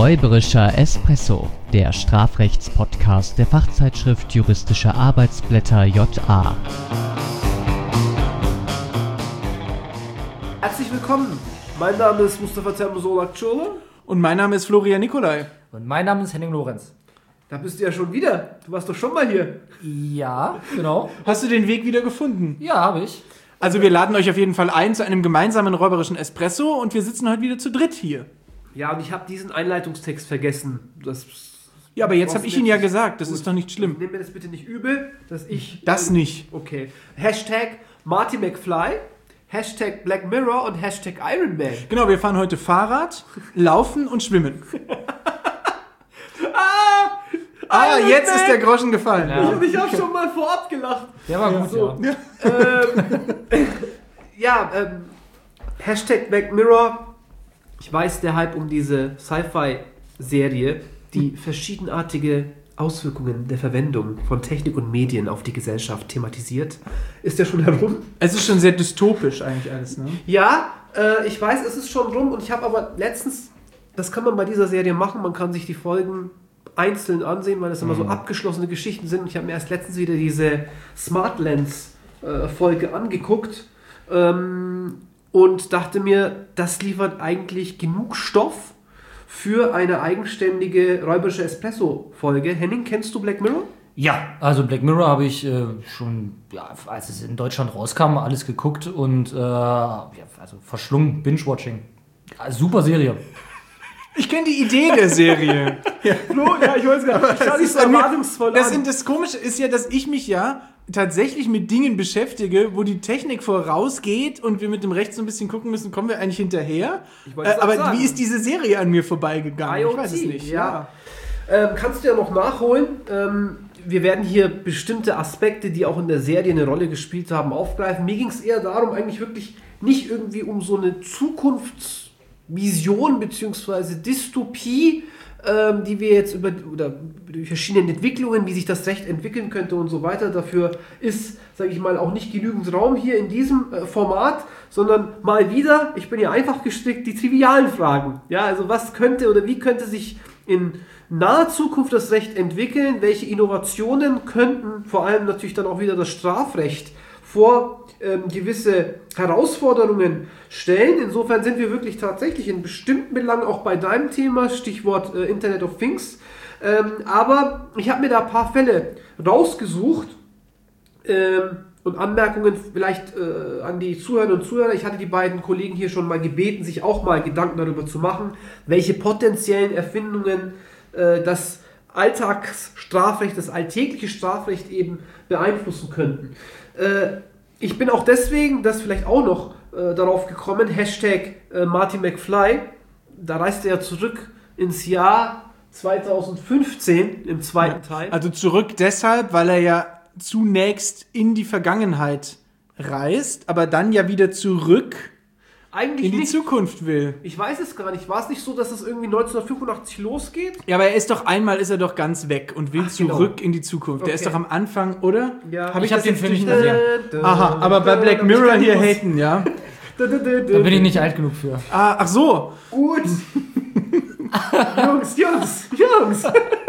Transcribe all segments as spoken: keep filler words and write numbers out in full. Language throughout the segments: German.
Räuberischer Espresso, der Strafrechtspodcast der Fachzeitschrift Juristische Arbeitsblätter J A. Herzlich willkommen. Mein Name ist Mustafa Termosolak-Çorlu. Und mein Name ist Florian Nicolai. Und mein Name ist Henning Lorenz. Da bist du ja schon wieder. Du warst doch schon mal hier. Ja, genau. Hast du den Weg wieder gefunden? Ja, habe ich. Also wir laden euch auf jeden Fall ein zu einem gemeinsamen räuberischen Espresso und wir sitzen heute wieder zu dritt hier. Ja, und ich habe diesen Einleitungstext vergessen. Das ja, aber jetzt habe ich ihn ja gesagt. Das Gut. ist doch nicht schlimm. Nimm mir das bitte nicht übel, dass ich... Das ähm, nicht. Okay. Hashtag Marty McFly, Hashtag Black Mirror und Hashtag Iron Man. Genau, wir fahren heute Fahrrad, laufen und schwimmen. ah! Ah, Iron jetzt Man. ist der Groschen gefallen. Ja. Ich, ich habe schon mal vorab gelacht. Der war gut, So. ja. ähm, ja, ähm, Hashtag Black Mirror. Ich weiß, der Hype um diese Sci-Fi-Serie, die verschiedenartige Auswirkungen der Verwendung von Technik und Medien auf die Gesellschaft thematisiert, ist ja schon herum. Es ist schon sehr dystopisch eigentlich alles, ne? Ja, äh, ich weiß, es ist schon rum und ich habe aber letztens, das kann man bei dieser Serie machen, man kann sich die Folgen einzeln ansehen, weil das immer so abgeschlossene Geschichten sind. Und ich habe mir erst letztens wieder diese Smart Lens äh, Folge angeguckt ähm, und dachte mir, das liefert eigentlich genug Stoff für eine eigenständige räuberische Espresso-Folge. Henning, kennst du Black Mirror? Ja, also Black Mirror habe ich äh, schon, ja, als es in Deutschland rauskam, alles geguckt und äh, ja, also verschlungen, Binge-Watching. Ja, super Serie. Ich kenne die Idee der Serie. Ja, Flo, ja, ich weiß gar nicht. Ich Das, nicht ist so an mir, erwartungsvoll das, an. sind, das Komische ist ja, dass ich mich ja tatsächlich mit Dingen beschäftige, wo die Technik vorausgeht und wir mit dem Recht so ein bisschen gucken müssen, kommen wir eigentlich hinterher? Ich wollte es Äh, auch aber sagen. wie ist diese Serie an mir vorbeigegangen? I O T, Ich weiß es nicht. ja. Ähm, kannst du ja noch nachholen. Ähm, wir werden hier bestimmte Aspekte, die auch in der Serie eine Rolle gespielt haben, aufgreifen. Mir ging es eher darum, eigentlich wirklich nicht irgendwie um so eine Zukunftsvision bzw. Dystopie, ähm, die wir jetzt über oder durch verschiedene Entwicklungen, wie sich das Recht entwickeln könnte und so weiter. Dafür ist, sage ich mal, auch nicht genügend Raum hier in diesem äh, Format, sondern mal wieder, ich bin ja einfach gestrickt, die trivialen Fragen. Ja, also was könnte oder wie könnte sich in naher Zukunft das Recht entwickeln? Welche Innovationen könnten vor allem natürlich dann auch wieder das Strafrecht vor ähm, gewisse Herausforderungen stellen? Insofern sind wir wirklich tatsächlich in bestimmten Belangen auch bei deinem Thema, Stichwort äh, Internet of Things. Ähm, aber ich habe mir da ein paar Fälle rausgesucht ähm, und Anmerkungen vielleicht äh, an die Zuhörerinnen und Zuhörer. Ich hatte die beiden Kollegen hier schon mal gebeten, sich auch mal Gedanken darüber zu machen, welche potenziellen Erfindungen äh, das Alltagsstrafrecht, das alltägliche Strafrecht eben beeinflussen könnten. Äh, ich bin auch deswegen, das vielleicht auch noch äh, darauf gekommen, Hashtag äh, Marty McFly, da reist er ja zurück ins Jahr zweitausendfünfzehn im zweiten Teil. Also zurück deshalb, weil er ja zunächst in die Vergangenheit reist, aber dann ja wieder zurück Eigentlich in die nicht. Zukunft will. Ich weiß es gar nicht. War es nicht so, dass es irgendwie neunzehnhundertfünfundachtzig losgeht? Ja, aber er ist doch einmal ist er doch ganz weg und will Ach, genau. zurück in die Zukunft. Der ist Okay. doch am Anfang, oder? Ja. Hab Ich hab das den jetzt Film nicht durch- gesehen. Aha, aber bei Black Mirror hier haten, ja? Da bin ich nicht alt genug für. Ah, ach so. Gut. Jungs, Jungs, Jungs.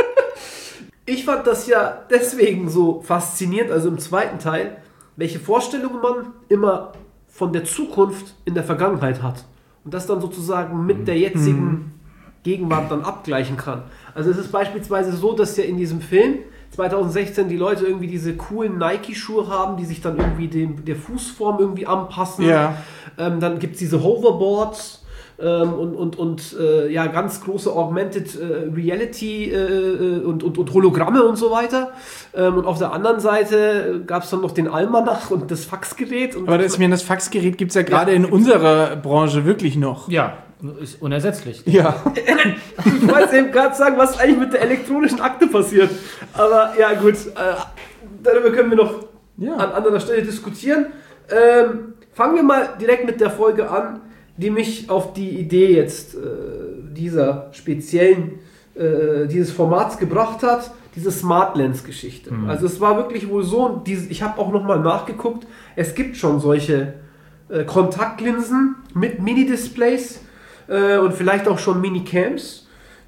Ich fand das ja deswegen so faszinierend, also im zweiten Teil, welche Vorstellungen man immer von der Zukunft in der Vergangenheit hat. Und das dann sozusagen mit der jetzigen Gegenwart dann abgleichen kann. Also es ist beispielsweise so, dass ja in diesem Film zweitausendsechzehn die Leute irgendwie diese coolen Nike-Schuhe haben, die sich dann irgendwie dem, der Fußform irgendwie anpassen. Ja. Ähm, dann gibt es diese Hoverboards ähm, und, und, und äh, ja, ganz große Augmented äh, Reality äh, und, und, und Hologramme und so weiter. Ähm, und auf der anderen Seite gab es dann noch den Almanach und das Faxgerät. Und Aber das, ich meine, das Faxgerät gibt es ja gerade Ja, in gibt's unserer Branche wirklich noch. Ja, ist unersetzlich. Ja. Ich wollte eben gerade sagen, was eigentlich mit der elektronischen Akte passiert. Aber ja gut, äh, darüber können wir noch Ja. an anderer Stelle diskutieren. Ähm, fangen wir mal direkt mit der Folge an, die mich auf die Idee jetzt äh, dieser speziellen, äh, dieses Formats gebracht hat, diese Smart Lens Geschichte. Mhm. Also es war wirklich wohl so, diese, ich habe auch nochmal nachgeguckt, es gibt schon solche äh, Kontaktlinsen mit Mini-Displays äh, und vielleicht auch schon Mini-Cams,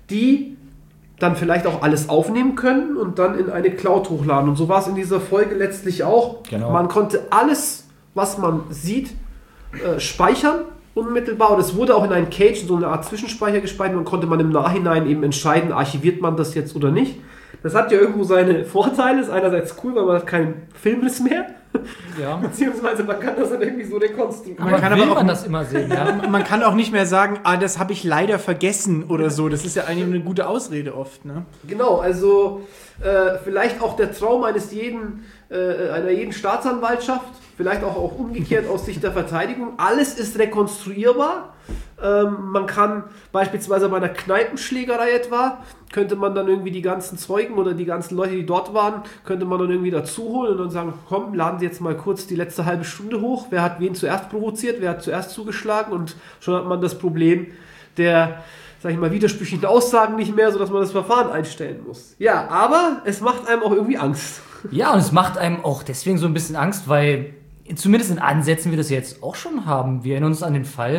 die dann vielleicht auch alles aufnehmen können und dann in eine Cloud hochladen. Und so war es in dieser Folge letztlich auch. Genau. Man konnte alles, was man sieht, äh, speichern unmittelbar. Und es wurde auch in einen Cache, so eine Art Zwischenspeicher gespeichert und konnte man im Nachhinein eben entscheiden, archiviert man das jetzt oder nicht. Das hat ja irgendwo seine Vorteile. Ist einerseits cool, weil man hat keinen Filmriss mehr. Ja. Beziehungsweise man kann das dann irgendwie so rekonstruieren. Man kann will aber auch, man das immer sehen, ja. man kann auch nicht mehr sagen, ah, das habe ich leider vergessen oder so. Das ist ja eigentlich eine gute Ausrede oft. Ne? Genau, also äh, vielleicht auch der Traum eines jeden, äh, einer jeden Staatsanwaltschaft, vielleicht auch, auch umgekehrt aus Sicht der Verteidigung. Alles ist rekonstruierbar. Ähm, man kann beispielsweise bei einer Kneipenschlägerei etwa, könnte man dann irgendwie die ganzen Zeugen oder die ganzen Leute, die dort waren, könnte man dann irgendwie dazu holen und dann sagen, komm, laden Sie jetzt mal kurz die letzte halbe Stunde hoch. Wer hat wen zuerst provoziert, wer hat zuerst zugeschlagen und schon hat man das Problem der, sag ich mal, widersprüchlichen Aussagen nicht mehr, sodass man das Verfahren einstellen muss. Ja, aber es macht einem auch irgendwie Angst. Ja, und es macht einem auch deswegen so ein bisschen Angst, weil zumindest in Ansätzen wir das jetzt auch schon haben. Wir erinnern uns an den Fall,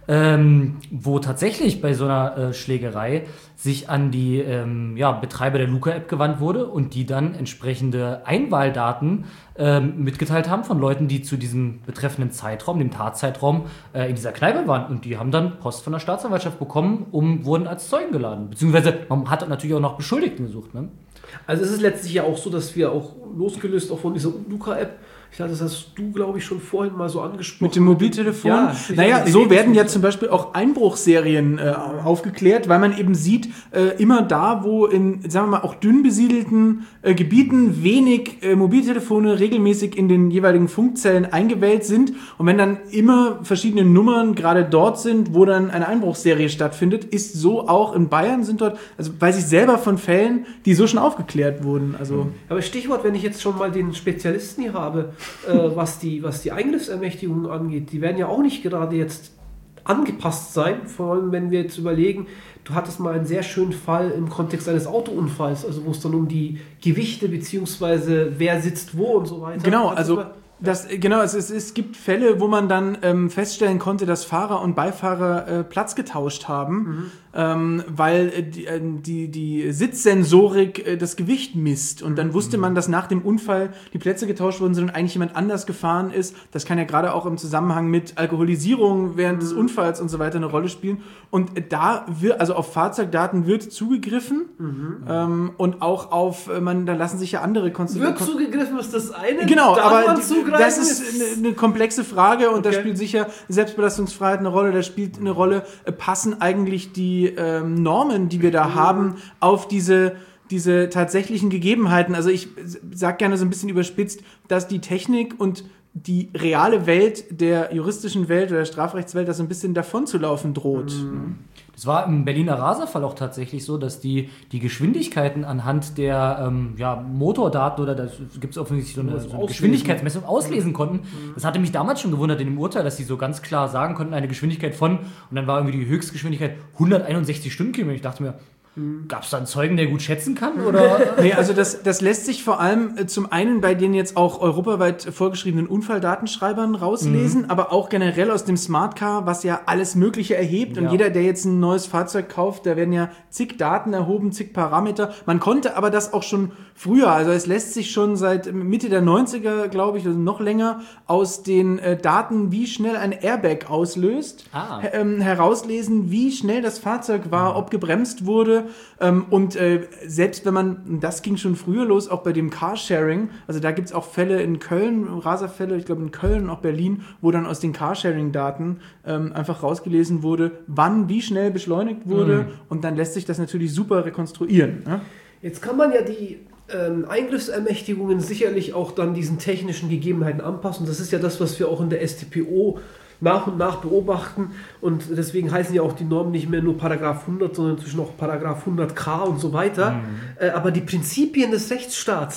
ähm, wo tatsächlich bei so einer äh, Schlägerei sich an die ähm, ja, Betreiber der Luca-App gewandt wurde und die dann entsprechende Einwahldaten ähm, mitgeteilt haben von Leuten, die zu diesem betreffenden Zeitraum, dem Tatzeitraum, äh, in dieser Kneipe waren. Und die haben dann Post von der Staatsanwaltschaft bekommen und wurden als Zeugen geladen. Beziehungsweise man hat natürlich auch noch Beschuldigten gesucht. Ne? Also es ist letztlich ja auch so, dass wir auch losgelöst auch von dieser Luca-App, ich glaube, das hast du, glaube ich, schon vorhin mal so angesprochen. Mit dem Mobiltelefon? Ja, naja, so werden ja zum Beispiel auch Einbruchserien äh, aufgeklärt, weil man eben sieht, äh, immer da, wo in, sagen wir mal, auch dünn besiedelten äh, Gebieten wenig äh, Mobiltelefone regelmäßig in den jeweiligen Funkzellen eingewählt sind und wenn dann immer verschiedene Nummern gerade dort sind, wo dann eine Einbruchsserie stattfindet, ist so auch in Bayern sind dort, also weiß ich selber von Fällen, die so schon aufgeklärt wurden. Also Aber Stichwort, wenn ich jetzt schon mal den Spezialisten hier habe, äh, was die, was die Eingriffsermächtigungen angeht, die werden ja auch nicht gerade jetzt angepasst sein, vor allem wenn wir jetzt überlegen, du hattest mal einen sehr schönen Fall im Kontext eines Autounfalls, also wo es dann um die Gewichte beziehungsweise wer sitzt wo und so weiter. Genau, Kannst also du mal- das, genau, es, es, es gibt Fälle, wo man dann ähm, feststellen konnte, dass Fahrer und Beifahrer äh, Platz getauscht haben, mhm. ähm, weil äh, die, äh, die, die Sitzsensorik äh, das Gewicht misst. Und dann wusste man, dass nach dem Unfall die Plätze getauscht wurden, sondern eigentlich jemand anders gefahren ist. Das kann ja gerade auch im Zusammenhang mit Alkoholisierung während mhm. des Unfalls und so weiter eine Rolle spielen. Und äh, da wird, also auf Fahrzeugdaten wird zugegriffen mhm. ähm, und auch auf, äh, man, da lassen sich ja andere Konstellationen. Wird zugegriffen, ist das eine? Genau, Darf aber man die, zugreifen? das ist eine, eine komplexe Frage und Okay. da spielt sicher Selbstbelastungsfreiheit eine Rolle, da spielt eine Rolle, äh, passen eigentlich die ähm, Normen, die wir da mhm. haben, auf diese diese tatsächlichen Gegebenheiten. Also ich sage gerne so ein bisschen überspitzt, dass die Technik und die reale Welt der juristischen Welt oder der Strafrechtswelt das ein bisschen davonzulaufen droht. Mhm. Das war im Berliner Raser-Fall auch tatsächlich so, dass die, die Geschwindigkeiten anhand der ähm, ja, Motordaten oder da gibt es offensichtlich so eine, so eine Geschwindigkeitsmessung auslesen konnten. Mhm. Das hatte mich damals schon gewundert in dem Urteil, dass sie so ganz klar sagen konnten, eine Geschwindigkeit von, und dann war irgendwie die Höchstgeschwindigkeit hunderteinundsechzig Stundenkilometer. Ich dachte mir, gab es da einen Zeugen, der gut schätzen kann? Oder? Nee, also das, das lässt sich vor allem äh, zum einen bei den jetzt auch europaweit vorgeschriebenen Unfalldatenschreibern rauslesen, mhm. aber auch generell aus dem Smart Car, was ja alles Mögliche erhebt. Ja. Und jeder, der jetzt ein neues Fahrzeug kauft, da werden ja zig Daten erhoben, zig Parameter. Man konnte aber das auch schon früher, also es lässt sich schon seit Mitte der neunziger, glaube ich, also noch länger, aus den äh, Daten, wie schnell ein Airbag auslöst, ah. her- ähm, herauslesen, wie schnell das Fahrzeug war, ob gebremst wurde. Ähm, und äh, selbst wenn man, das ging schon früher los, auch bei dem Carsharing, also da gibt es auch Fälle in Köln, Raserfälle, ich glaube in Köln und auch Berlin, wo dann aus den Carsharing-Daten ähm, einfach rausgelesen wurde, wann wie schnell beschleunigt wurde mhm. und dann lässt sich das natürlich super rekonstruieren. Ja? Jetzt kann man ja die ähm, Eingriffsermächtigungen sicherlich auch dann diesen technischen Gegebenheiten anpassen. Das ist ja das, was wir auch in der S t P O nach und nach beobachten und deswegen heißen ja auch die Normen nicht mehr nur Paragraph hundert, sondern inzwischen auch Paragraph hundert K und so weiter. Mhm. Äh, aber die Prinzipien des Rechtsstaats,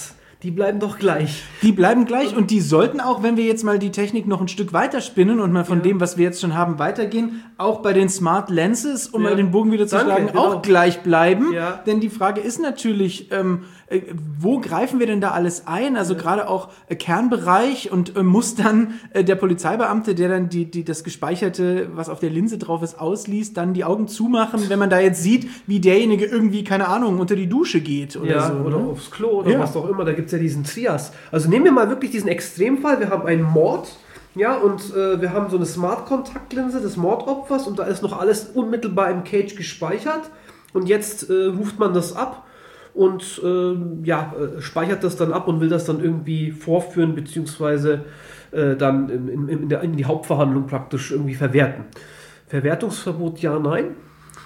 die bleiben doch gleich. Die bleiben gleich und die sollten auch, wenn wir jetzt mal die Technik noch ein Stück weiter spinnen und mal von ja. dem, was wir jetzt schon haben, weitergehen, auch bei den Smart Lenses, um ja. mal den Bogen wieder zu Danke, schlagen, genau. auch gleich bleiben. Ja. Denn die Frage ist natürlich, ähm, äh, wo greifen wir denn da alles ein? Also ja. gerade auch äh, Kernbereich und äh, muss dann äh, der Polizeibeamte, der dann die, die das Gespeicherte, was auf der Linse drauf ist, ausliest, dann die Augen zumachen, wenn man da jetzt sieht, wie derjenige irgendwie, keine Ahnung, unter die Dusche geht oder ja, so. Oder ne? aufs Klo oder ja. was auch immer. Da gibt es ja diesen Trias. Also nehmen wir mal wirklich diesen Extremfall. Wir haben einen Mord, ja, und äh, wir haben so eine Smart-Kontaktlinse des Mordopfers und da ist noch alles unmittelbar im Cage gespeichert. Und jetzt äh, ruft man das ab und äh, ja, äh, speichert das dann ab und will das dann irgendwie vorführen, beziehungsweise äh, dann in, in, in, der, in die Hauptverhandlung praktisch irgendwie verwerten. Verwertungsverbot, ja, nein?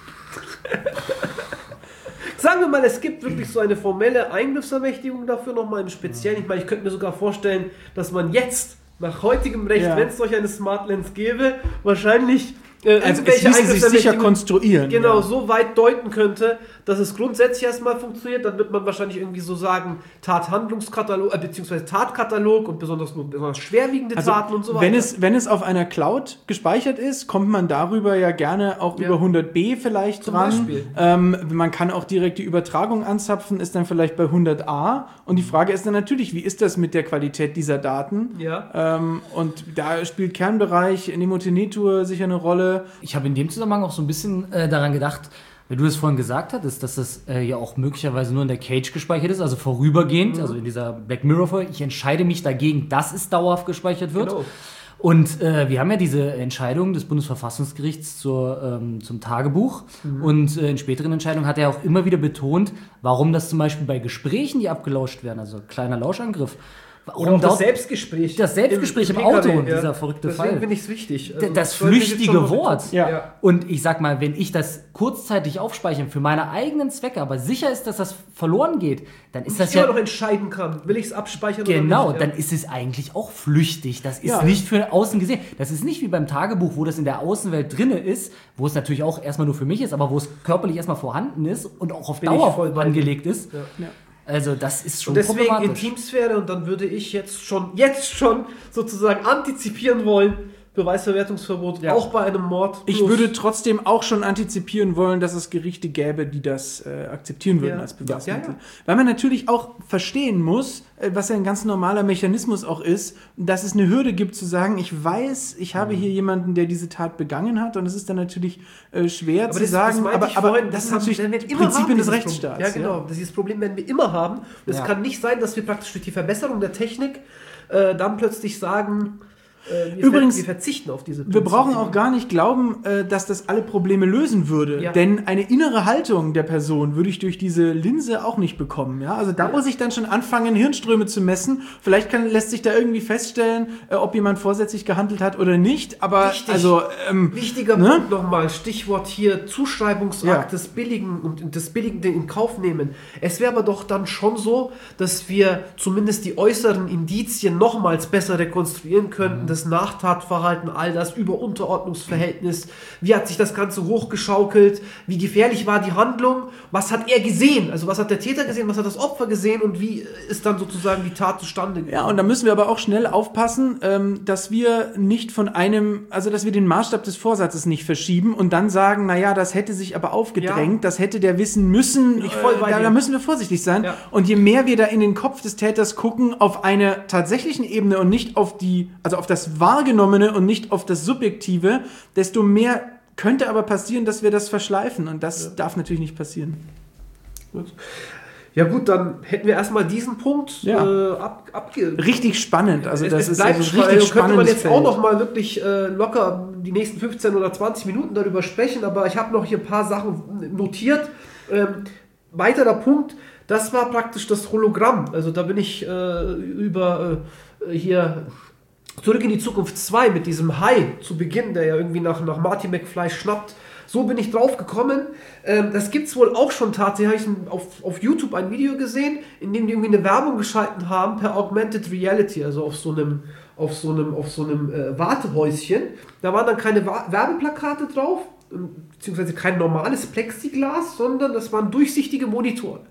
Sagen wir mal, es gibt wirklich so eine formelle Eingriffsermächtigung dafür nochmal im Speziellen. Ich meine, ich könnte mir sogar vorstellen, dass man jetzt nach heutigem Recht, ja. wenn es solch eine Smart Lens gäbe, wahrscheinlich äh, also es ließe sich sicher konstruieren. Genau, ja. so weit deuten könnte, dass es grundsätzlich erstmal funktioniert. Dann wird man wahrscheinlich irgendwie so sagen, Tathandlungskatalog, äh, beziehungsweise Tatkatalog und besonders, besonders schwerwiegende also, Taten und so weiter. Wenn es, wenn es auf einer Cloud gespeichert ist, kommt man darüber ja gerne auch ja. über hundert B vielleicht Zum dran. Beispiel. Ähm, man kann auch direkt die Übertragung anzapfen, ist dann vielleicht bei hundert A. Und die Frage ist dann natürlich, wie ist das mit der Qualität dieser Daten? Ja. Ähm, und da spielt Kernbereich, Nemotenitur sicher eine Rolle. Ich habe in dem Zusammenhang auch so ein bisschen äh, daran gedacht, weil du es vorhin gesagt hattest, dass das äh, ja auch möglicherweise nur in der Cage gespeichert ist, also vorübergehend, mhm. also in dieser Black Mirror-Folge. Ich entscheide mich dagegen, dass es dauerhaft gespeichert wird. Genau. Und äh, wir haben ja diese Entscheidung des Bundesverfassungsgerichts zur, ähm, zum Tagebuch. Mhm. Und äh, in späteren Entscheidungen hat er auch immer wieder betont, warum das zum Beispiel bei Gesprächen, die abgelauscht werden, also kleiner Lauschangriff, Oder auch das Selbstgespräch. Das Selbstgespräch im, im Auto, ja. dieser verrückte Deswegen Fall. finde ich es wichtig. Also das das flüchtige Wort. Ja. Ja. Und ich sag mal, wenn ich das kurzzeitig aufspeichere für meine eigenen Zwecke, aber sicher ist, dass das verloren geht, dann ist Und das ich ja... immer noch entscheiden kann, will ich es abspeichern genau, oder nicht. Genau, dann ist es eigentlich auch flüchtig. Das ist ja. nicht für außen gesehen. Das ist nicht wie beim Tagebuch, wo das in der Außenwelt drinne ist, wo es natürlich auch erstmal nur für mich ist, aber wo es körperlich erstmal vorhanden ist und auch auf Bin Dauer angelegt ist. Ja. Ja. Also das ist schon und deswegen problematisch. Intimsphäre und dann würde ich jetzt schon, jetzt schon sozusagen antizipieren wollen, Beweisverwertungsverbot, ja. auch bei einem Mord. Ich würde trotzdem auch schon antizipieren wollen, dass es Gerichte gäbe, die das äh, akzeptieren würden ja. als Beweismittel. Ja, ja. Weil man natürlich auch verstehen muss, äh, was ja ein ganz normaler Mechanismus auch ist, dass es eine Hürde gibt zu sagen, ich weiß, ich habe mhm. hier jemanden, der diese Tat begangen hat und es ist dann natürlich äh, schwer aber zu das, sagen, das aber, ich aber vorhin, das, das ist natürlich haben, Prinzipien des haben, Rechtsstaats. Ja, genau. Ja. Dieses Problem werden wir immer haben. Und es ja. kann nicht sein, dass wir praktisch durch die Verbesserung der Technik äh, dann plötzlich sagen, Wir, Übrigens, ver- wir verzichten auf diese Prinzipien. Wir brauchen auch gar nicht glauben, dass das alle Probleme lösen würde. Ja. Denn eine innere Haltung der Person würde ich durch diese Linse auch nicht bekommen. Ja? Also da ja. muss ich dann schon anfangen, Hirnströme zu messen. Vielleicht kann, lässt sich da irgendwie feststellen, ob jemand vorsätzlich gehandelt hat oder nicht. Aber Wichtig, also ähm, wichtiger ne? Punkt nochmal, Stichwort hier Zuschreibungsakt ja. des Billigen und des Billigenden in Kauf nehmen. Es wäre aber doch dann schon so, dass wir zumindest die äußeren Indizien nochmals besser rekonstruieren könnten, mhm. das Nachtatverhalten, all das Über-Unterordnungsverhältnis, wie hat sich das Ganze hochgeschaukelt, wie gefährlich war die Handlung, was hat er gesehen, also was hat der Täter gesehen, was hat das Opfer gesehen und wie ist dann sozusagen die Tat zustande gekommen. Ja, und da müssen wir aber auch schnell aufpassen, ähm, dass wir nicht von einem, also dass wir den Maßstab des Vorsatzes nicht verschieben und dann sagen, naja, das hätte sich aber aufgedrängt, ja. das hätte der wissen müssen, ich voll bei äh, da, dir. da müssen wir vorsichtig sein. Ja. Und je mehr wir da in den Kopf des Täters gucken, auf einer tatsächlichen Ebene und nicht auf die, also auf das Wahrgenommene und nicht auf das Subjektive, desto mehr könnte aber passieren, dass wir das verschleifen und das ja. darf natürlich nicht passieren. Gut. Ja gut, dann hätten wir erstmal diesen Punkt ja. äh, ab, abge... Richtig spannend, also es, das es ist bleibt also spannend. richtig Könnte man spannendes jetzt Feld. auch noch mal wirklich äh, locker die nächsten fünfzehn oder zwanzig Minuten darüber sprechen, aber ich habe noch hier ein paar Sachen notiert. Ähm, weiterer Punkt, das war praktisch das Hologramm. Also da bin ich äh, über äh, hier Zurück in die Zukunft zwei mit diesem Hai zu Beginn, der ja irgendwie nach, nach Marty McFly schnappt. So bin ich drauf gekommen. Ähm, das gibt es wohl auch schon tatsächlich. Habe ich auf, auf YouTube ein Video gesehen, in dem die irgendwie eine Werbung geschalten haben per Augmented Reality, also auf so einem, auf so einem, auf so einem äh, Wartehäuschen. Da waren dann keine Wa- Werbeplakate drauf, beziehungsweise kein normales Plexiglas, sondern das waren durchsichtige Monitore.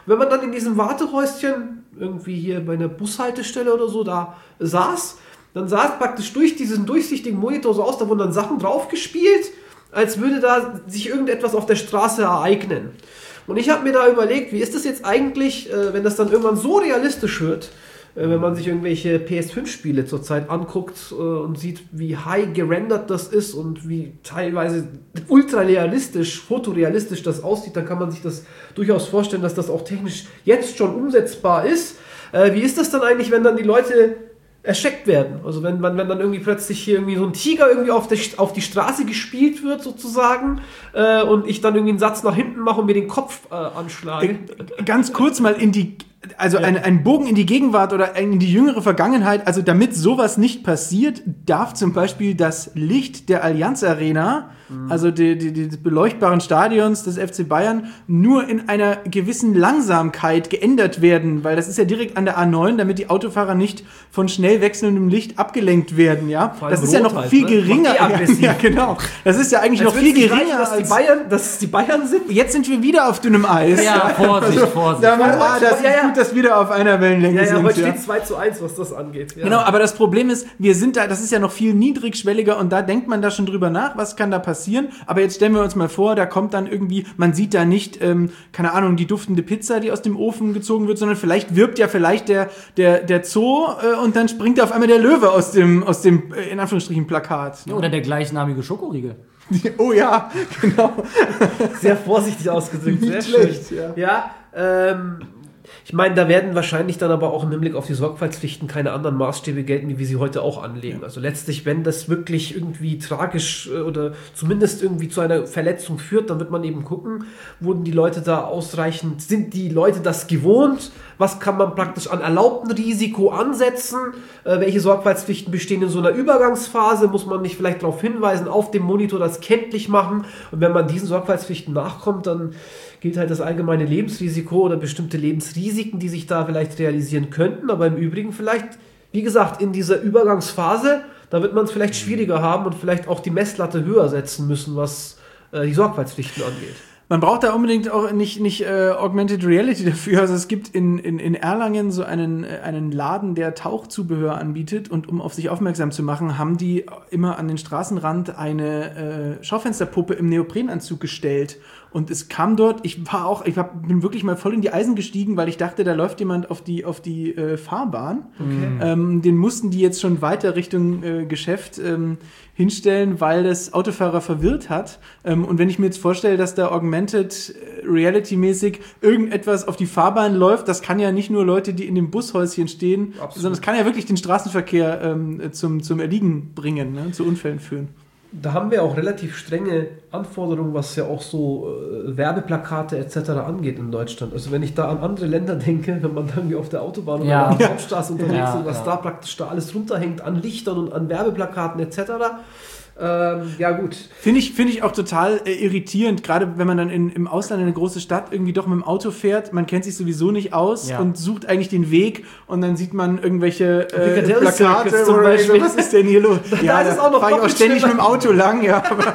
wenn man dann in diesem Wartehäuschen, irgendwie hier bei einer Bushaltestelle oder so, da saß, dann sah es praktisch durch diesen durchsichtigen Monitor so aus, da wurden dann Sachen drauf gespielt, als würde da sich irgendetwas auf der Straße ereignen. Und ich habe mir da überlegt, wie ist das jetzt eigentlich, äh, wenn das dann irgendwann so realistisch wird, äh, wenn man sich irgendwelche P S fünf Spiele zurzeit anguckt äh, und sieht, wie high gerendert das ist und wie teilweise ultra realistisch, fotorealistisch das aussieht, dann kann man sich das durchaus vorstellen, dass das auch technisch jetzt schon umsetzbar ist. Äh, wie ist das dann eigentlich, wenn dann die Leute erschreckt werden? Also wenn man, wenn dann irgendwie plötzlich hier irgendwie so ein Tiger irgendwie auf, der, auf die Straße gespielt wird sozusagen äh, und ich dann irgendwie einen Satz nach hinten mache und mir den Kopf äh, anschlage. Ganz kurz mal in die, also ja. ein, ein Bogen in die Gegenwart oder in die jüngere Vergangenheit, also damit sowas nicht passiert, darf zum Beispiel das Licht der Allianz Arena, mhm. also die, die, die beleuchtbaren Stadions des F C Bayern, nur in einer gewissen Langsamkeit geändert werden, weil das ist ja direkt an der A neun, damit die Autofahrer nicht von schnell wechselndem Licht abgelenkt werden, ja. Das ist ja noch viel halt, geringer. Ne? Ja, genau. Das ist ja eigentlich als noch viel geringer, dass die Bayern, dass die Bayern sind. Jetzt sind wir wieder auf dünnem Eis. Ja, Vorsicht, also, Vorsicht. Da man, ah, das ist ja, ja. gut, dass wir da auf einer Wellenlänge ja, ja, sind. Heute ja, heute steht zwei zu eins, was das angeht. Ja. Genau, aber das Problem ist, wir sind da, das ist ja noch viel niedrigschwelliger und da denkt man da schon drüber nach, was kann da passieren. Aber jetzt stellen wir uns mal vor, da kommt dann irgendwie, man sieht da nicht, ähm, keine Ahnung, die duftende Pizza, die aus dem Ofen gezogen wird, sondern vielleicht wirbt ja vielleicht der, der, der Zoo äh, und dann springt da auf einmal der Löwe aus dem, aus dem äh, in Anführungsstrichen, Plakat. Ne? Oder der gleichnamige Schokoriegel. Oh ja, genau. Sehr vorsichtig ausgedrückt, sehr schlecht, schön. Ja, ja ähm, ich meine, da werden wahrscheinlich dann aber auch im Hinblick auf die Sorgfaltspflichten keine anderen Maßstäbe gelten, wie wir sie heute auch anlegen. Also letztlich, wenn das wirklich irgendwie tragisch oder zumindest irgendwie zu einer Verletzung führt, dann wird man eben gucken, wurden die Leute da ausreichend, sind die Leute das gewohnt, was kann man praktisch an erlaubtem Risiko ansetzen, äh, welche Sorgfaltspflichten bestehen in so einer Übergangsphase, muss man nicht vielleicht darauf hinweisen, auf dem Monitor das kenntlich machen und wenn man diesen Sorgfaltspflichten nachkommt, dann gilt halt das allgemeine Lebensrisiko oder bestimmte Lebensrisiken, die sich da vielleicht realisieren könnten, aber im Übrigen vielleicht, wie gesagt, in dieser Übergangsphase, da wird man es vielleicht schwieriger haben und vielleicht auch die Messlatte höher setzen müssen, was äh, die Sorgfaltspflichten angeht. Man braucht da unbedingt auch nicht, nicht äh, Augmented Reality dafür. Also es gibt in, in, in Erlangen so einen, äh, einen Laden, der Tauchzubehör anbietet und um auf sich aufmerksam zu machen, haben die immer an den Straßenrand eine äh, Schaufensterpuppe im Neoprenanzug gestellt. Und es kam dort, ich war auch, ich hab, bin wirklich mal voll in die Eisen gestiegen, weil ich dachte, da läuft jemand auf die, auf die äh, Fahrbahn. Okay. Ähm, den mussten die jetzt schon weiter Richtung äh, Geschäft ähm, hinstellen, weil das Autofahrer verwirrt hat. Ähm, und wenn ich mir jetzt vorstelle, dass da Augmented Reality-mäßig irgendetwas auf die Fahrbahn läuft, das kann ja nicht nur Leute, die in dem Bushäuschen stehen, Absolut. sondern es kann ja wirklich den Straßenverkehr ähm, zum, zum Erliegen bringen, ne, zu Unfällen führen. Da haben wir auch relativ strenge Anforderungen, was ja auch so äh, Werbeplakate et cetera angeht in Deutschland. Also wenn ich da an andere Länder denke, wenn man dann wie auf der Autobahn ja. oder auf der Hauptstraße unterwegs ja, ist und was ja. da praktisch da alles runterhängt an Lichtern und an Werbeplakaten et cetera. Ähm, ja gut. Finde ich, finde ich auch total äh, irritierend, gerade wenn man dann in, im Ausland in eine große Stadt irgendwie doch mit dem Auto fährt, man kennt sich sowieso nicht aus ja. und sucht eigentlich den Weg und dann sieht man irgendwelche äh, Plakate zum Beispiel. So, was ist denn hier los? Ja, da fahre ich auch ständig mit dem Auto lang, ja. Aber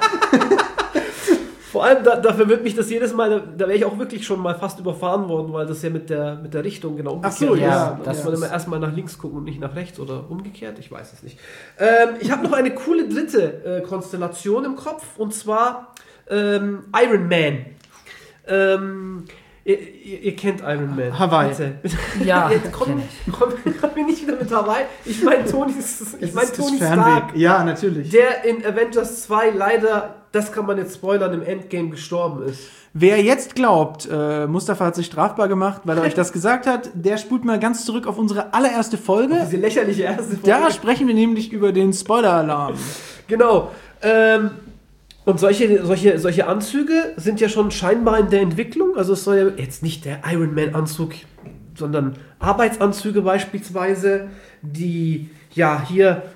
vor allem, da, dafür wird mich das jedes Mal, da, da wäre ich auch wirklich schon mal fast überfahren worden, weil das ja mit der, mit der Richtung genau umgekehrt Ach so, ist. ja. Da muss man immer erstmal nach links gucken und nicht nach rechts oder umgekehrt, ich weiß es nicht. Ähm, ich habe noch eine coole dritte äh, Konstellation im Kopf und zwar ähm, Iron Man. Ähm, ihr, ihr, ihr kennt Iron Man. Hawaii. Bitte. Ja, Jetzt komm, komm, komm mir nicht wieder mit Hawaii. Ich meine Tony, ich mein, Tony Stark. Ja, natürlich. Der in Avengers zwei leider, das kann man jetzt spoilern, im Endgame gestorben ist. Wer jetzt glaubt, äh, Mustafa hat sich strafbar gemacht, weil er euch das gesagt hat, der spult mal ganz zurück auf unsere allererste Folge. Diese lächerliche erste Folge. Da sprechen wir nämlich über den Spoiler-Alarm. Genau. Ähm, und solche, solche, solche Anzüge sind ja schon scheinbar in der Entwicklung. Also es soll ja jetzt nicht der Iron Man-Anzug, sondern Arbeitsanzüge beispielsweise, die ja hier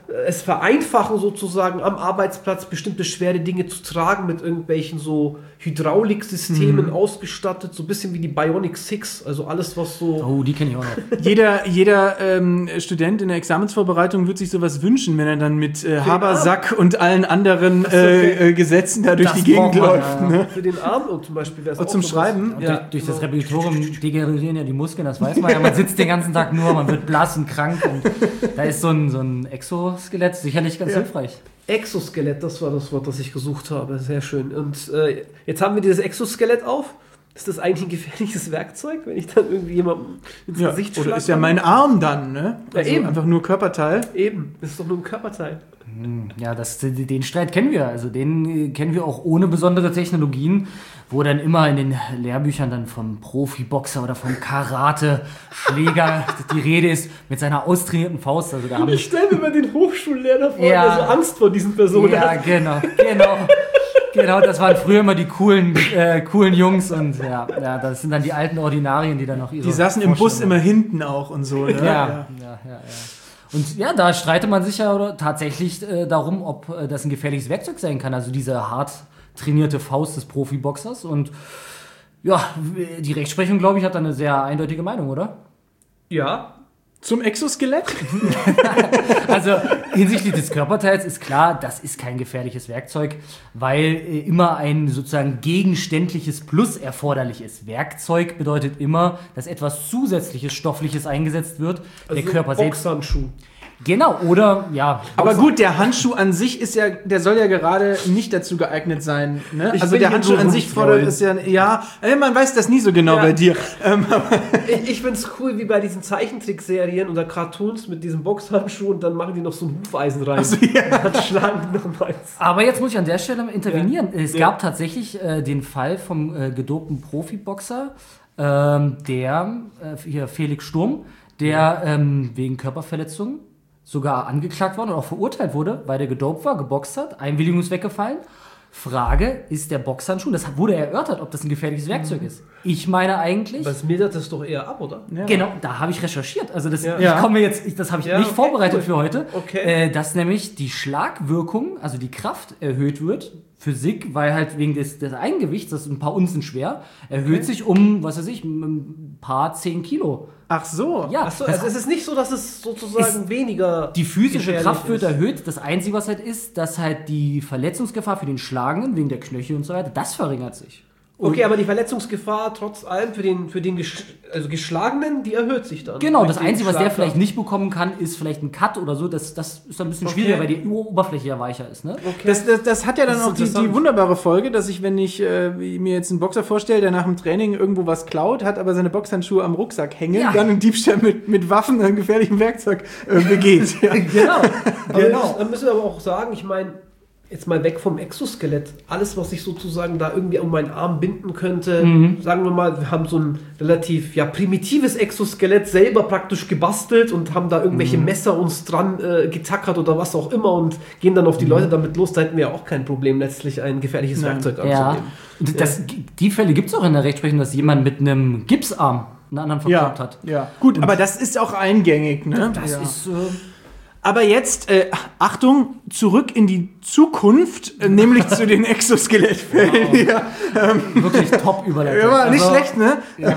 es vereinfachen sozusagen am Arbeitsplatz bestimmte schwere Dinge zu tragen mit irgendwelchen so Hydrauliksystemen mhm. ausgestattet, so ein bisschen wie die Bionic Six, also alles was so... Oh, die kenne ich auch noch. Jeder, jeder ähm, Student in der Examensvorbereitung wird sich sowas wünschen, wenn er dann mit äh, Habersack und allen anderen äh, äh, Gesetzen da durch Das die Gegend braucht man, läuft. ja. Ne? Für den Arm und zum Beispiel wäre es Und auch zum sowas. Schreiben. Und Ja, durch, durch das genau. Repetitorium degenerieren ja die Muskeln, das weiß man ja. Man sitzt den ganzen Tag nur, man wird blass und krank. Und da ist so ein, so ein Exoskelett sicherlich ganz Ja. hilfreich. Exoskelett, das war das Wort, das ich gesucht habe. Sehr schön. Und äh, jetzt haben wir dieses Exoskelett auf. Ist das eigentlich ein gefährliches Werkzeug, wenn ich dann irgendwie jemandem ins Ja, Gesicht oder schlage? ist ja mein Arm dann, ne? Ja, Also eben. einfach nur Körperteil. Eben, das ist doch nur ein Körperteil. Ja, das, den Streit kennen wir. Also den äh, kennen wir auch ohne besondere Technologien, wo dann immer in den Lehrbüchern dann vom Profiboxer oder vom Karate-Schläger die Rede ist mit seiner austrainierten Faust. Also da haben Ich stelle mir mal den Hochschullehrer vor, Ja. der so Angst vor diesen Personen Ja, hat. genau, genau. Genau, das waren früher immer die coolen, äh, coolen Jungs und ja, ja, das sind dann die alten Ordinarien, die dann noch ihre Die saßen im Bus Vorstellungen- immer hinten auch und so, ne? Ja, ja, ja, ja. Und ja, da streitet man sich ja oder, tatsächlich äh, darum, ob äh, das ein gefährliches Werkzeug sein kann, also diese hart trainierte Faust des Profiboxers. Und ja, die Rechtsprechung, glaube ich, hat da eine sehr eindeutige Meinung, oder? Ja. Zum Exoskelett? Also hinsichtlich des Körperteils ist klar, das ist kein gefährliches Werkzeug, weil äh, immer ein sozusagen gegenständliches Plus erforderlich ist. Werkzeug bedeutet immer, dass etwas zusätzliches Stoffliches eingesetzt wird. Also der Körper selbst. Boxhandschuh. Genau, oder ja. Aber gut, der Handschuh an sich ist ja, der soll ja gerade nicht dazu geeignet sein. Ne? Ich Also will der hier Handschuh nur an sich rumtrollen. fordert ist ja, ja, äh, man weiß das nie so genau Ja. bei dir. Ähm, Ich, ich finde es cool, wie bei diesen Zeichentrickserien oder Cartoons mit diesem Boxhandschuh und dann machen die noch so ein Hufeisen rein. Also, ja. Und dann schlagen die nochmals. Aber jetzt muss ich an der Stelle mal intervenieren. Ja. Es Ja. gab tatsächlich äh, den Fall vom äh, gedopten Profiboxer, ähm, der, äh, hier Felix Sturm, der ähm, wegen Körperverletzung sogar angeklagt worden und auch verurteilt wurde, weil der gedopt war, geboxt hat, Einwilligung ist weggefallen. Frage, ist der Boxhandschuh, das wurde erörtert, ob das ein gefährliches Werkzeug ist. Ich meine eigentlich... Das mildert es doch eher ab, oder? Ja. Genau, da habe ich recherchiert. Also das, Ja. ich komme jetzt, ich, das habe ich Ja, nicht okay, vorbereitet cool. für heute. Okay. Äh, dass nämlich die Schlagwirkung, also die Kraft erhöht wird, Physik, weil halt wegen des, des Eigengewichts, das ist ein paar Unzen schwer, erhöht Okay. sich um, was weiß ich, ein paar zehn Kilo. Ach so. Ja, Achso, das also es ist nicht so, dass es sozusagen weniger. die physische gefährlich Kraft wird ist. erhöht. Das Einzige, was halt ist, dass halt die Verletzungsgefahr für den Schlagenden, wegen der Knöchel und so weiter, das verringert sich. Okay, aber die Verletzungsgefahr trotz allem für den, für den Gesch also Geschlagenen, die erhöht sich dann. Genau, das Durch den Einzige, was der Schlag vielleicht da. nicht bekommen kann, ist vielleicht ein Cut oder so. Das, das ist dann ein bisschen Okay. schwieriger, weil die Oberfläche ja weicher ist. Ne? Okay. Das, das, das hat ja dann Das ist auch die, die interessant. wunderbare Folge, dass ich, wenn ich äh, mir jetzt einen Boxer vorstelle, der nach dem Training irgendwo was klaut, hat aber seine Boxhandschuhe am Rucksack hängen, Ja. dann einen Diebstahl mit, mit Waffen, einem gefährlichen Werkzeug äh, begeht. Ja. Genau. Aber genau. Dann müssen wir aber auch sagen, ich meine, jetzt mal weg vom Exoskelett, alles, was ich sozusagen da irgendwie um meinen Arm binden könnte, sagen wir mal, wir haben so ein relativ ja, primitives Exoskelett selber praktisch gebastelt und haben da irgendwelche Messer uns dran äh, getackert oder was auch immer und gehen dann auf die Leute damit los, da hätten wir ja auch kein Problem, letztlich ein gefährliches Nein. Werkzeug Ja. anzunehmen. Und das, die Fälle gibt es auch in der Rechtsprechung, dass jemand mit einem Gipsarm einen anderen verklagt Ja, hat. ja. Gut, aber das ist auch eingängig. Ne? Das ja. ist. Äh, Aber jetzt, äh, Achtung, zurück in die Zukunft, äh, nämlich zu den Exoskelettfällen. Ja. wirklich top überleitet. Ja, war nicht Also, schlecht, ne? Ja,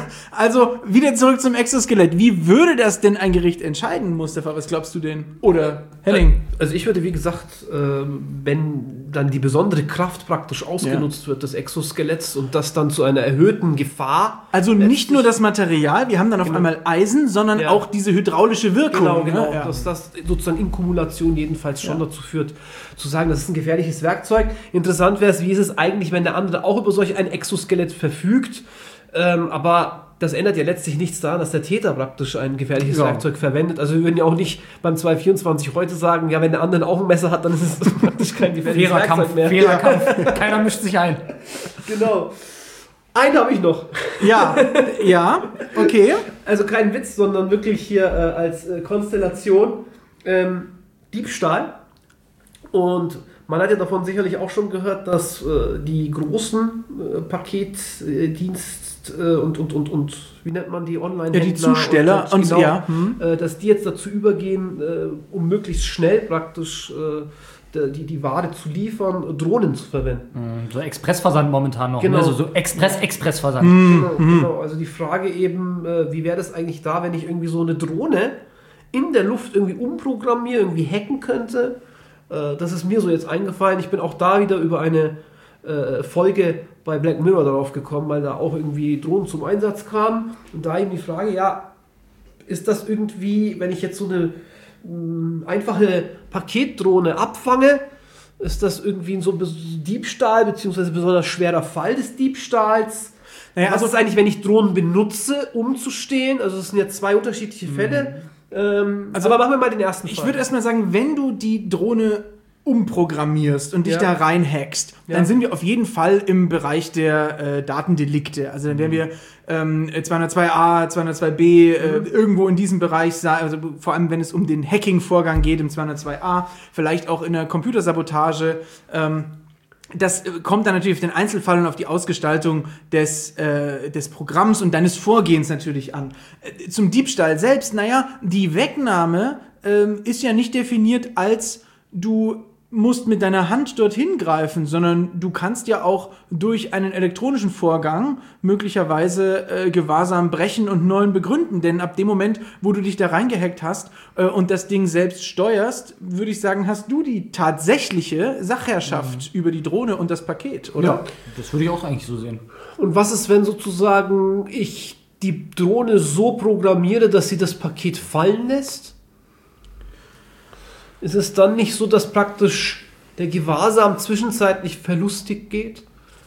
Also, wieder zurück zum Exoskelett. Wie würde das denn ein Gericht entscheiden, Mustafa? Was glaubst du denn? Oder Henning? Also ich würde, wie gesagt, ähm, wenn dann die besondere Kraft praktisch ausgenutzt wird des Exoskeletts und das dann zu einer erhöhten Gefahr. Also nicht nur das Material, wir haben dann auf Genau. einmal Eisen, sondern Ja. auch diese hydraulische Wirkung. Genau, genau. Ne? Ja. Dass das sozusagen in Kumulation jedenfalls schon Ja. dazu führt, zu sagen, das ist ein gefährliches Werkzeug. Interessant wäre es, wie ist es eigentlich, wenn der andere auch über solch ein Exoskelett verfügt. Ähm, aber das ändert ja letztlich nichts daran, dass der Täter praktisch ein gefährliches Ja. Werkzeug verwendet. Also wir würden ja auch nicht beim zwei vierundzwanzig heute sagen, ja, wenn der andere auch ein Messer hat, dann ist es praktisch kein gefährliches Fairer Werkzeug Kampf, mehr. fairer Kampf. Keiner mischt sich ein. Genau. Einen habe ich noch. Ja, ja, okay. Also kein Witz, sondern wirklich hier äh, als äh, Konstellation ähm, Diebstahl. Und man hat ja davon sicherlich auch schon gehört, dass äh, die großen äh, Paketdienst äh, und, und, und, und, wie nennt man die, Online-Händler? Ja, die Zusteller und, und, und genau, ja. Hm. äh, dass die jetzt dazu übergehen, äh, um möglichst schnell praktisch äh, die, die Ware zu liefern, Drohnen zu verwenden. So Expressversand momentan noch, genau. ne? so, so Express-Expressversand. Mhm. Genau, genau. Also die Frage eben, äh, wie wäre das eigentlich da, wenn ich irgendwie so eine Drohne in der Luft irgendwie umprogrammieren, irgendwie hacken könnte. Äh, das ist mir so jetzt eingefallen. Ich bin auch da wieder über eine äh, Folge bei Black Mirror darauf gekommen, weil da auch irgendwie Drohnen zum Einsatz kamen. Und da eben die Frage, ja, ist das irgendwie, wenn ich jetzt so eine mh, einfache Paketdrohne abfange, ist das irgendwie so ein Diebstahl, beziehungsweise besonders schwerer Fall des Diebstahls? Naja, Was also ist eigentlich, wenn ich Drohnen benutze, um zu stehlen? Also es sind ja zwei unterschiedliche Fälle. Ähm, Also, aber machen wir mal den ersten Fall. Ich würde erstmal sagen, wenn du die Drohne umprogrammierst und dich Ja. da reinhackst, Ja. dann sind wir auf jeden Fall im Bereich der äh, Datendelikte. Also dann wären wir ähm, zweihundertzwei a, zweihundertzwei b, äh, irgendwo in diesem Bereich, sa- also vor allem wenn es um den Hacking-Vorgang geht im zweihundertzwei a, vielleicht auch in der Computersabotage. Ähm, Das äh, kommt dann natürlich auf den Einzelfall und auf die Ausgestaltung des, äh, des Programms und deines Vorgehens natürlich an. Äh, zum Diebstahl selbst, naja, die Wegnahme ähm, ist ja nicht definiert als du musst mit deiner Hand dorthin greifen, sondern du kannst ja auch durch einen elektronischen Vorgang möglicherweise äh, Gewahrsam brechen und neuen begründen. Denn ab dem Moment, wo du dich da reingehackt hast äh, und das Ding selbst steuerst, würde ich sagen, hast du die tatsächliche Sachherrschaft mhm. über die Drohne und das Paket, oder? Ja, das würde ich auch eigentlich so sehen. Und was ist, wenn sozusagen ich die Drohne so programmiere, dass sie das Paket fallen lässt? Ist es dann nicht so, dass praktisch der Gewahrsam zwischenzeitlich verlustig geht?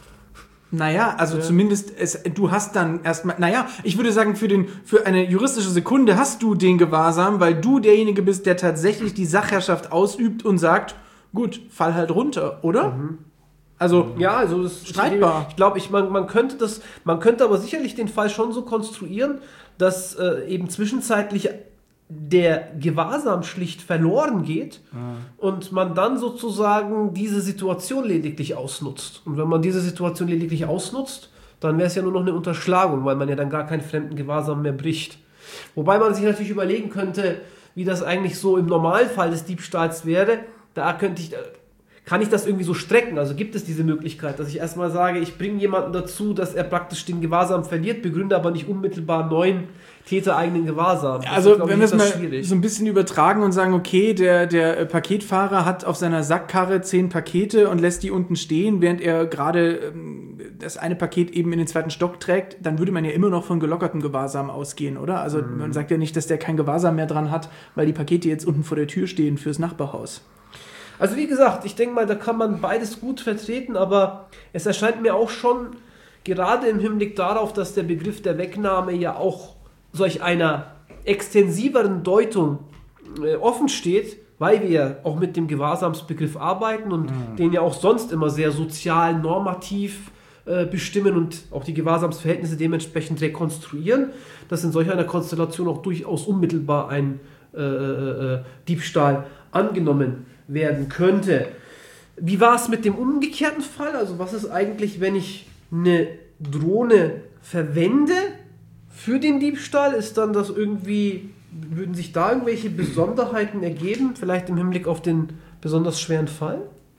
Naja, also Ja. zumindest, es, du hast dann erstmal, naja, ich würde sagen, für, den, für eine juristische Sekunde hast du den Gewahrsam, weil du derjenige bist, der tatsächlich die Sachherrschaft ausübt und sagt, gut, fall halt runter, oder? Mhm. Also, Ja, also das ist streitbar. Ich glaube, ich, man, man könnte das, man könnte aber sicherlich den Fall schon so konstruieren, dass äh, eben zwischenzeitlich der Gewahrsam schlicht verloren geht ah. und man dann sozusagen diese Situation lediglich ausnutzt. Und wenn man diese Situation lediglich ausnutzt, dann wäre es ja nur noch eine Unterschlagung, weil man ja dann gar keinen fremden Gewahrsam mehr bricht. Wobei man sich natürlich überlegen könnte, wie das eigentlich so im Normalfall des Diebstahls wäre. Da könnte ich, kann ich das irgendwie so strecken? Also gibt es diese Möglichkeit, dass ich erstmal sage, ich bringe jemanden dazu, dass er praktisch den Gewahrsam verliert, begründe aber nicht unmittelbar neuen tätereigenen Gewahrsam. Das also ist, wenn wir es mal schwierig. so ein bisschen übertragen und sagen, okay, der, der äh, Paketfahrer hat auf seiner Sackkarre zehn Pakete und lässt die unten stehen, während er gerade ähm, das eine Paket eben in den zweiten Stock trägt, dann würde man ja immer noch von gelockertem Gewahrsam ausgehen, oder? Also mhm. man sagt ja nicht, dass der kein Gewahrsam mehr dran hat, weil die Pakete jetzt unten vor der Tür stehen fürs Nachbarhaus. Also wie gesagt, ich denke mal, da kann man beides gut vertreten, aber es erscheint mir auch schon, gerade im Hinblick darauf, dass der Begriff der Wegnahme ja auch solch einer extensiveren Deutung äh, offen steht, weil wir ja auch mit dem Gewahrsamsbegriff arbeiten und mhm. den ja auch sonst immer sehr sozial, normativ äh, bestimmen und auch die Gewahrsamsverhältnisse dementsprechend rekonstruieren, dass in solch einer Konstellation auch durchaus unmittelbar ein äh, äh, Diebstahl angenommen werden könnte. Wie war es mit dem umgekehrten Fall? Also was ist eigentlich, wenn ich eine Drohne verwende für den Diebstahl? Ist dann das irgendwie, würden sich da irgendwelche Besonderheiten ergeben? Vielleicht im Hinblick auf den besonders schweren Fall?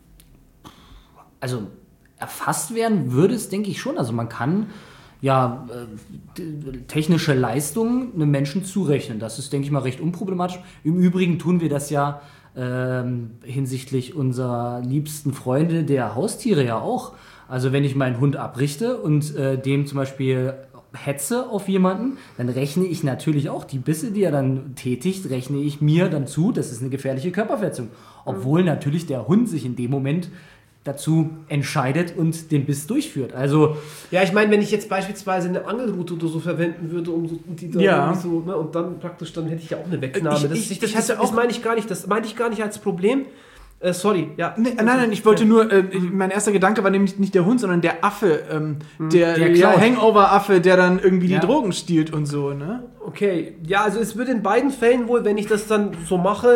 Also erfasst werden würde es, denke ich schon. Also man kann ja äh, technische Leistungen einem Menschen zurechnen. Das ist, denke ich mal, recht unproblematisch. Im Übrigen tun wir das ja ähm, hinsichtlich unserer liebsten Freunde der Haustiere ja auch. Also wenn ich meinen Hund abrichte und äh, dem zum Beispiel hetze auf jemanden, dann rechne ich natürlich auch die Bisse, die er dann tätigt, rechne ich mir dann zu, das ist eine gefährliche Körperverletzung. Obwohl mhm. natürlich der Hund sich in dem Moment dazu entscheidet und den Biss durchführt. Also ja, ich meine, wenn ich jetzt beispielsweise eine Angelrute oder so verwenden würde, um so, die da ja. so, ne, und dann praktisch, dann hätte ich ja auch eine Wegnahme. Ich, das, ich, ich, das, ich hatte das, auch das meine ich gar nicht, das meinte ich gar nicht als Problem. Äh, sorry, ja. Nee, nein, nein, ich wollte nur, äh, mein erster Gedanke war nämlich nicht der Hund, sondern der Affe, ähm, der, der ja, klaut. Hangover-Affe, der dann irgendwie Ja. die Drogen stiehlt und so, ne? Okay, ja, also es würde in beiden Fällen wohl, wenn ich das dann so mache,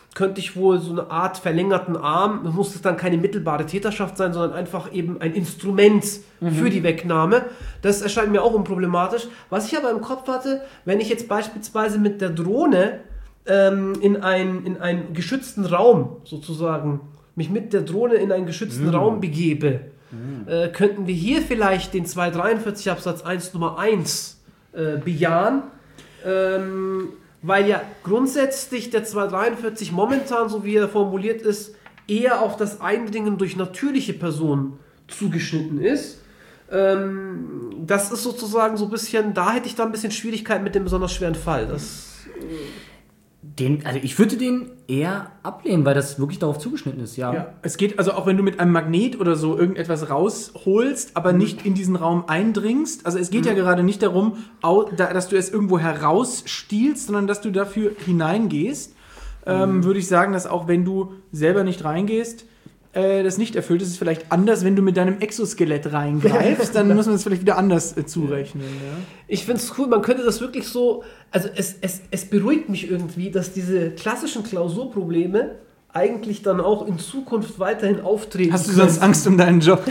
könnte ich wohl so eine Art verlängerten Arm, das muss es dann keine mittelbare Täterschaft sein, sondern einfach eben ein Instrument mhm. für die Wegnahme. Das erscheint mir auch unproblematisch. Was ich aber im Kopf hatte, wenn ich jetzt beispielsweise mit der Drohne ähm, in, ein, in einen geschützten Raum sozusagen, mich mit der Drohne in einen geschützten mhm. Raum begebe, mhm. äh, könnten wir hier vielleicht den zweihundertdreiundvierzig Absatz eins Nummer eins äh, bejahen, ähm, weil ja grundsätzlich der zweihundertdreiundvierzig momentan, so wie er formuliert ist, eher auf das Eindringen durch natürliche Personen zugeschnitten ist. Ähm, das ist sozusagen so ein bisschen, da hätte ich da ein bisschen Schwierigkeiten mit dem besonders schweren Fall. Das, äh den, also ich würde den eher ablehnen, weil das wirklich darauf zugeschnitten ist, ja. ja. Es geht also auch, wenn du mit einem Magnet oder so irgendetwas rausholst, aber mhm. nicht in diesen Raum eindringst. Also es geht mhm. ja gerade nicht darum, dass du es irgendwo herausstiehlst, sondern dass du dafür hineingehst. Mhm. Ähm, würde ich sagen, dass auch wenn du selber nicht reingehst, äh, das nicht erfüllt. Es ist vielleicht anders, wenn du mit deinem Exoskelett reingreifst, dann muss man es vielleicht wieder anders äh, zurechnen. Ja. Ich finde es cool, man könnte das wirklich so, also es, es, es beruhigt mich irgendwie, dass diese klassischen Klausurprobleme eigentlich dann auch in Zukunft weiterhin auftreten. Hast du sonst können. Angst um deinen Job?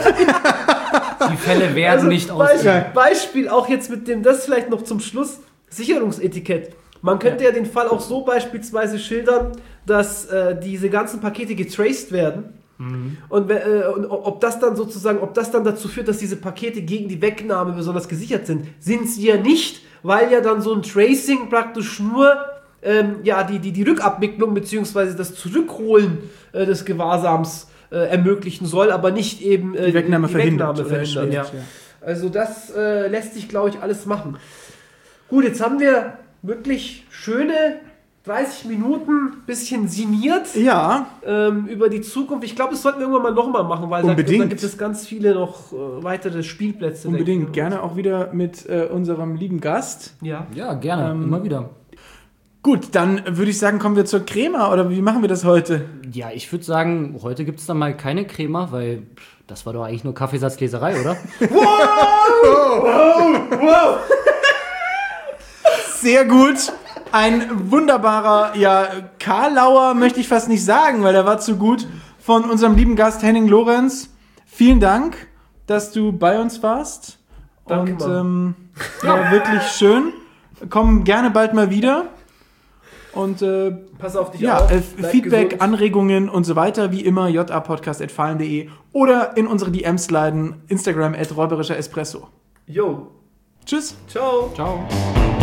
Die Fälle werden also nicht ausgehen. Beispiel auch jetzt mit dem, das vielleicht noch zum Schluss, Sicherungsetikett. Man könnte ja. ja den Fall auch so beispielsweise schildern, dass äh, diese ganzen Pakete getraced werden. Mhm. Und, äh, und ob das dann sozusagen, ob das dann dazu führt, dass diese Pakete gegen die Wegnahme besonders gesichert sind, sind sie ja nicht, weil ja dann so ein Tracing praktisch nur ähm, ja, die, die, die Rückabwicklung bzw. das Zurückholen äh, des Gewahrsams äh, ermöglichen soll, aber nicht eben äh, die Wegnahme die verhindert. Wegnahme verhindert. Ja. Also das äh, lässt sich, glaube ich, alles machen. Gut, jetzt haben wir wirklich schöne dreißig Minuten, bisschen sinniert ja. ähm, über die Zukunft. Ich glaube, das sollten wir irgendwann mal nochmal machen, weil da, da gibt es ganz viele noch äh, weitere Spielplätze. Unbedingt, gerne auch wieder mit äh, unserem lieben Gast. Ja, ja gerne, ähm, immer wieder. Gut, dann würde ich sagen, kommen wir zur Crema, oder wie machen wir das heute? Ja, ich würde sagen, heute gibt es dann mal keine Crema, weil das war doch eigentlich nur Kaffeesatzleserei, oder? Wow! Wow! Wow! Sehr gut. Ein wunderbarer, ja, Karlauer möchte ich fast nicht sagen, weil der war zu gut, von unserem lieben Gast Henning Lorenz. Vielen Dank, dass du bei uns warst. Danke, und ähm, war wirklich schön. Komm gerne bald mal wieder. Und äh, pass auf dich ja, auf. Äh, Feedback, gesund. Anregungen und so weiter, wie immer, j a podcast at fallen punkt de oder in unsere D Ms sliden, Instagram at räuberischer Espresso. Jo. Tschüss. Ciao. Ciao.